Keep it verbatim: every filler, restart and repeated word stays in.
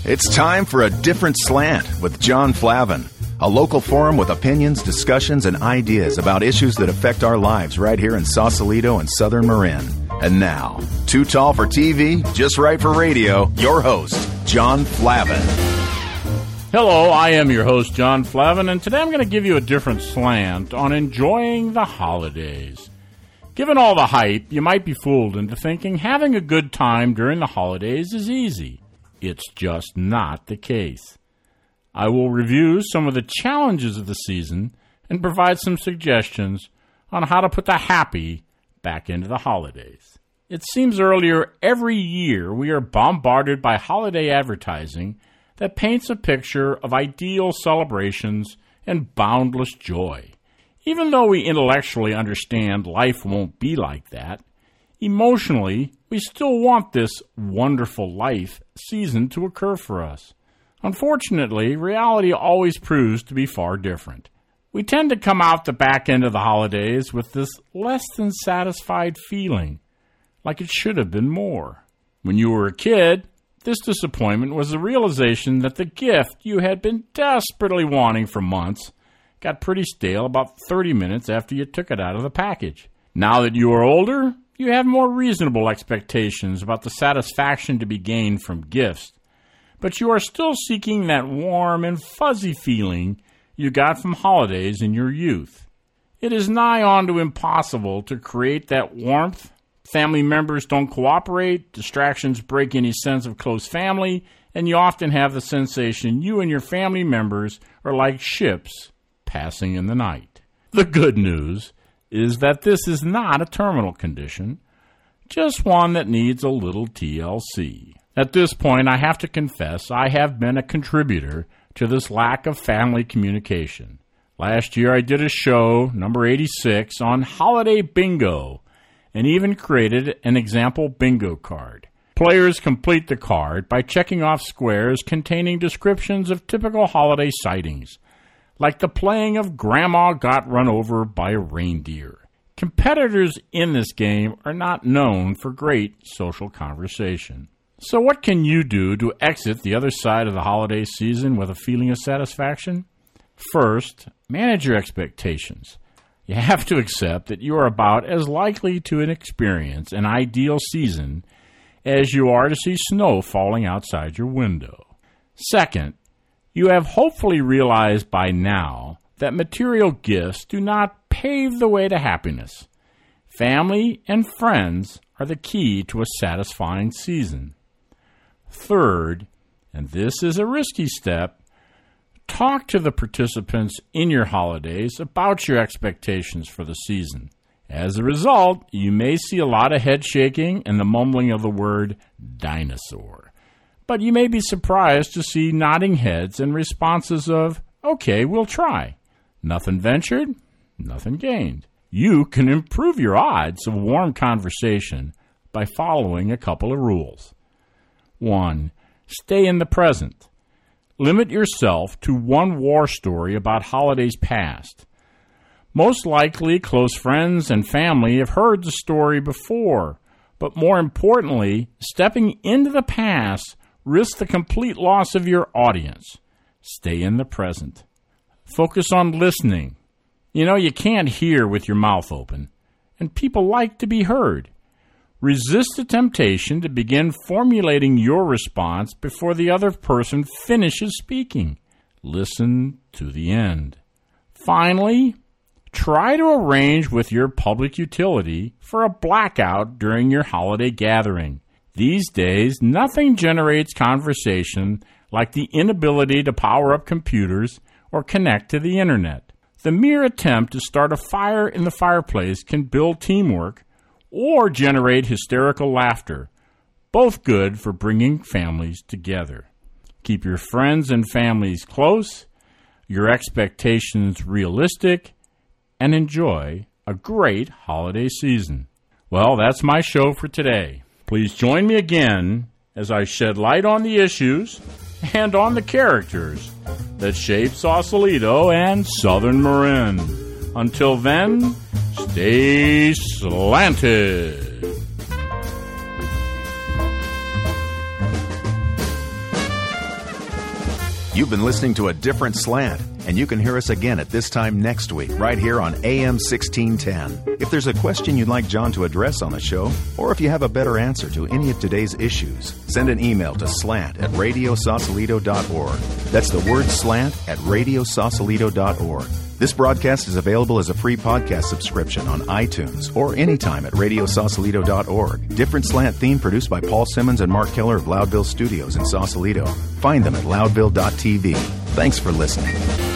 It's time for A Different Slant with John Flavin, a local forum with opinions, discussions, and ideas about issues that affect our lives right here in Sausalito and Southern Marin. And now, too tall for T V, just right for radio, your host, John Flavin. Hello, I am your host, John Flavin, and today I'm going to give you a different slant on enjoying the holidays. Given all the hype, you might be fooled into thinking having a good time during the holidays is easy. It's just not the case. I will review some of the challenges of the season and provide some suggestions on how to put the happy back into the holidays. It seems earlier every year we are bombarded by holiday advertising that paints a picture of ideal celebrations and boundless joy. Even though we intellectually understand life won't be like that, emotionally, we still want this wonderful life season to occur for us. Unfortunately, reality always proves to be far different. We tend to come out the back end of the holidays with this less than satisfied feeling, like it should have been more. When you were a kid, this disappointment was the realization that the gift you had been desperately wanting for months got pretty stale about thirty minutes after you took it out of the package. Now that you are older, you have more reasonable expectations about the satisfaction to be gained from gifts, but you are still seeking that warm and fuzzy feeling you got from holidays in your youth. It is nigh on to impossible to create that warmth. Family members don't cooperate, distractions break any sense of close family, and you often have the sensation you and your family members are like ships passing in the night. The good news is that this is not a terminal condition, just one that needs a little T L C. At this point, I have to confess I have been a contributor to this lack of family communication. Last year I did a show, number eighty-six, on holiday bingo, and even created an example bingo card. Players complete the card by checking off squares containing descriptions of typical holiday sightings, like the playing of Grandma Got Run Over by a Reindeer. Competitors in this game are not known for great social conversation. So what can you do to exit the other side of the holiday season with a feeling of satisfaction? First, manage your expectations. You have to accept that you are about as likely to experience an ideal season as you are to see snow falling outside your window. Second, you have hopefully realized by now that material gifts do not pave the way to happiness. Family and friends are the key to a satisfying season. Third, and this is a risky step, talk to the participants in your holidays about your expectations for the season. As a result, you may see a lot of head shaking and the mumbling of the word dinosaur. But you may be surprised to see nodding heads and responses of, okay, we'll try. Nothing ventured, nothing gained. You can improve your odds of warm conversation by following a couple of rules. One, stay in the present. Limit yourself to one war story about holidays past. Most likely, close friends and family have heard the story before, but more importantly, stepping into the past risks the complete loss of your audience. Stay in the present. Focus on listening. You know, you can't hear with your mouth open, and people like to be heard. Resist the temptation to begin formulating your response before the other person finishes speaking. Listen to the end. Finally, try to arrange with your public utility for a blackout during your holiday gathering. These days, nothing generates conversation like the inability to power up computers or connect to the internet. The mere attempt to start a fire in the fireplace can build teamwork or generate hysterical laughter, both good for bringing families together. Keep your friends and families close, your expectations realistic, and enjoy a great holiday season. Well, that's my show for today. Please join me again as I shed light on the issues and on the characters that shape Sausalito and Southern Marin. Until then, stay slanted. You've been listening to A Different Slant, and you can hear us again at this time next week, right here on A M sixteen ten. If there's a question you'd like John to address on the show, or if you have a better answer to any of today's issues, send an email to slant at radio sausalito dot org. That's the word slant at radio sausalito dot org. This broadcast is available as a free podcast subscription on iTunes or anytime at radio sausalito dot org. Different Slant theme produced by Paul Simmons and Mark Keller of Loudville Studios in Sausalito. Find them at loudville dot t v. Thanks for listening.